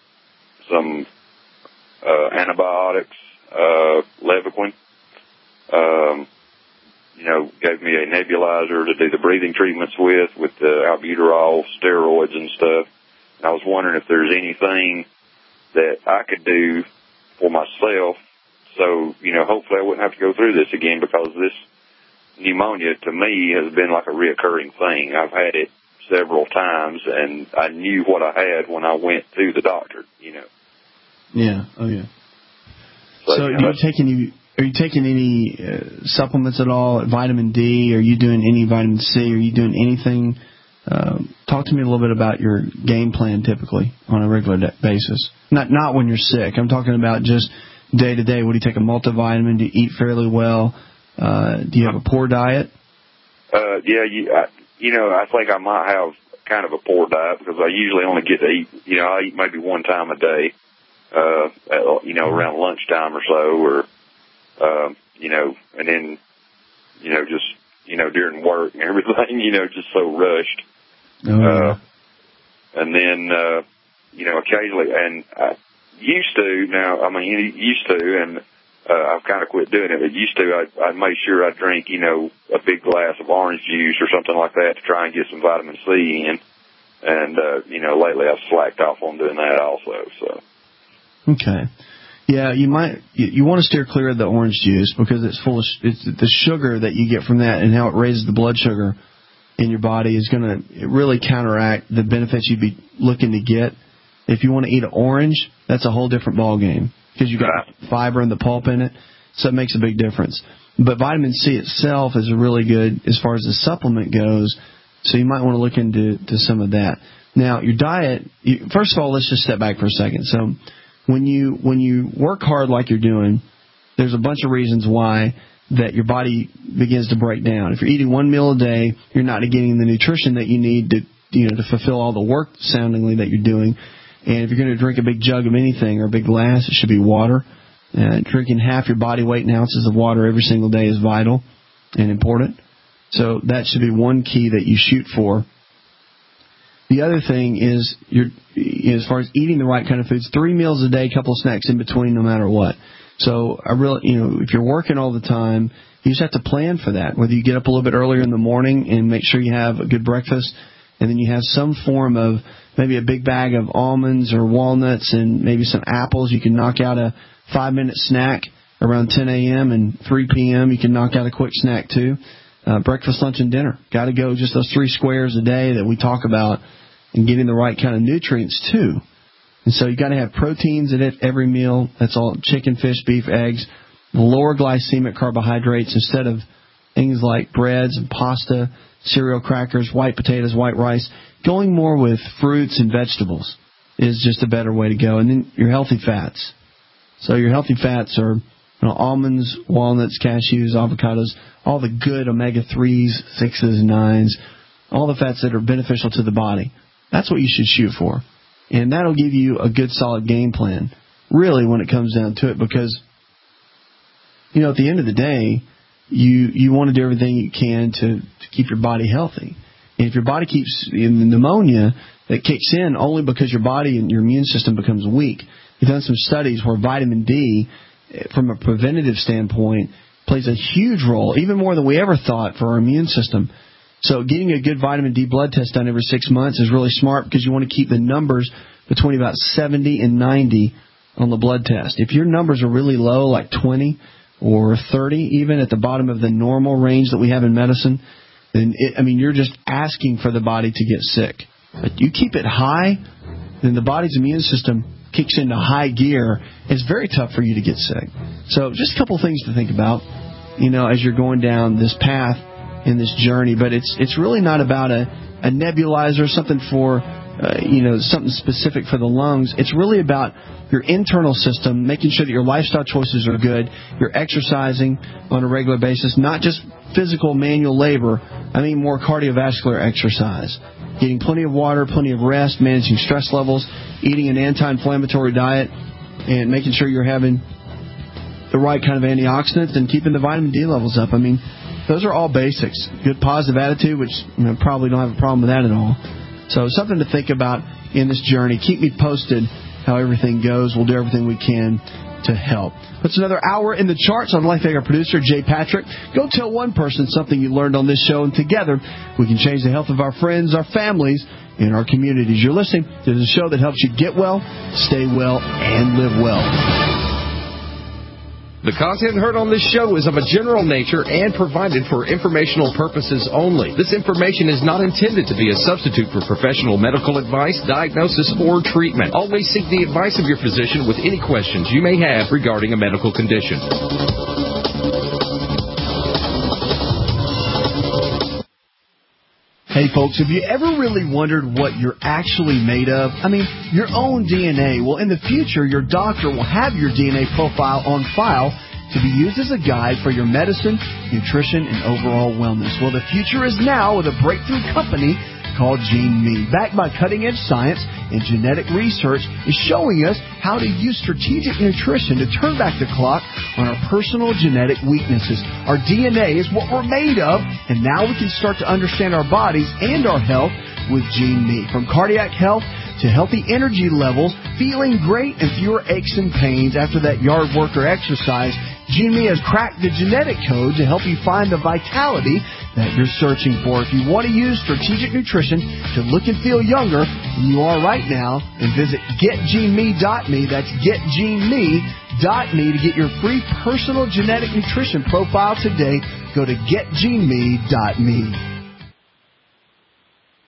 some, uh, antibiotics, uh, Levaquin. Um, you know, gave me a nebulizer to do the breathing treatments with, with the albuterol, steroids and stuff. And I was wondering if there's anything that I could do for myself so, you know, hopefully I wouldn't have to go through this again, because this pneumonia to me has been like a reoccurring thing. I've had it several times, and I knew what I had when I went to the doctor, you know. Yeah, oh yeah. So, so you do know, you take any, are you taking any uh, supplements at all, vitamin D? Are you doing any vitamin C? Are you doing anything? Uh, talk to me a little bit about your game plan typically on a regular basis. Not not when you're sick. I'm talking about just day to day. Would you take a multivitamin? Do you eat fairly well? Uh, do you have a poor diet? Uh, yeah, you, I, you know, I think I might have kind of a poor diet, because I usually only get to eat, you know, I eat maybe one time a day, uh, at, you know, around lunchtime or so, or, um, you know, and then, you know, just, you know, during work and everything, you know, just so rushed. Oh, yeah. Uh, and then, uh, you know, occasionally, and I used to, now, I mean, used to, and uh, I've kind of quit doing it, but used to, I, I made sure I drink, you know, a big glass of orange juice or something like that to try and get some vitamin C in. And, uh, you know, lately I've slacked off on doing that also, so. Okay. Yeah, you might, you, you want to steer clear of the orange juice, because it's full of, it's the sugar that you get from that and how it raises the blood sugar in your body is going to really counteract the benefits you'd be looking to get. If you want to eat an orange, that's a whole different ball game, because you've got fiber and the pulp in it, so it makes a big difference. But vitamin C itself is really good as far as the supplement goes, so you might want to look into to some of that. Now, your diet, you, first of all, let's just step back for a second. So when you when you work hard like you're doing, there's a bunch of reasons why that your body begins to break down. If you're eating one meal a day, you're not getting the nutrition that you need to, you know, to fulfill all the work soundingly that you're doing. And if you're going to drink a big jug of anything or a big glass, it should be water. Uh, drinking half your body weight in ounces of water every single day is vital and important. So that should be one key that you shoot for. The other thing is, you're, as far as eating the right kind of foods, three meals a day, couple of snacks in between, no matter what. So I really, you know, if you're working all the time, you just have to plan for that. Whether you get up a little bit earlier in the morning and make sure you have a good breakfast, and then you have some form of maybe a big bag of almonds or walnuts and maybe some apples. You can knock out a five-minute snack around ten a.m. and three p.m. You can knock out a quick snack too. Uh, breakfast, lunch, and dinner. Got to go just those three squares a day that we talk about, and getting the right kind of nutrients too. And so you got to have proteins in it every meal. That's all: chicken, fish, beef, eggs. Lower glycemic carbohydrates instead of things like breads and pasta, cereal, crackers, white potatoes, white rice. Going more with fruits and vegetables is just a better way to go. And then your healthy fats. So your healthy fats are, you know, almonds, walnuts, cashews, avocados, all the good omega threes, sixes, and nines, all the fats that are beneficial to the body. That's what you should shoot for. And that'll give you a good, solid game plan, really, when it comes down to it, because, you know, at the end of the day, you you want to do everything you can to, to keep your body healthy. And if your body keeps in the pneumonia, that kicks in only because your body and your immune system becomes weak. We've done some studies where vitamin D, from a preventative standpoint, plays a huge role, even more than we ever thought, for our immune system. So getting a good vitamin D blood test done every six months is really smart, because you want to keep the numbers between about seventy and ninety on the blood test. If your numbers are really low, like twenty or thirty, even at the bottom of the normal range that we have in medicine, then it, I mean, you're just asking for the body to get sick. But you keep it high, then the body's immune system kicks into high gear. It's very tough for you to get sick. So just a couple things to think about, you know, as you're going down this path in this journey. But it's it's really not about a, a nebulizer, something for, uh, you know, something specific for the lungs. It's really about your internal system, making sure that your lifestyle choices are good, you're exercising on a regular basis, not just physical manual labor, I mean more cardiovascular exercise, getting plenty of water, plenty of rest, managing stress levels, eating an anti-inflammatory diet, and making sure you're having the right kind of antioxidants and keeping the vitamin D levels up. I mean, those are all basics. Good positive attitude, which, you know, probably don't have a problem with that at all. So something to think about in this journey. Keep me posted how everything goes. We'll do everything we can to help. It's another hour in the charts. I'd like to thank our producer, Jay Patrick. Go tell one person something you learned on this show, and together we can change the health of our friends, our families, and our communities. You're listening to the show that helps you get well, stay well, and live well. The content heard on this show is of a general nature and provided for informational purposes only. This information is not intended to be a substitute for professional medical advice, diagnosis, or treatment. Always seek the advice of your physician with any questions you may have regarding a medical condition. Hey folks, have you ever really wondered what you're actually made of? I mean, your own D N A. Well, in the future, your doctor will have your D N A profile on file to be used as a guide for your medicine, nutrition, and overall wellness. Well, the future is now with a breakthrough company called GeneMe. Backed by cutting-edge science and genetic research, is showing us how to use strategic nutrition to turn back the clock on our personal genetic weaknesses. Our D N A is what we're made of, and now we can start to understand our bodies and our health with GeneMe. From cardiac health to healthy energy levels, feeling great, and fewer aches and pains after that yard work or exercise, GeneMe has cracked the genetic code to help you find the vitality that you're searching for. If you want to use strategic nutrition to look and feel younger than you are right now, then visit get gene me dot me. That's get gene me dot me to get your free personal genetic nutrition profile today. Go to get gene me dot me.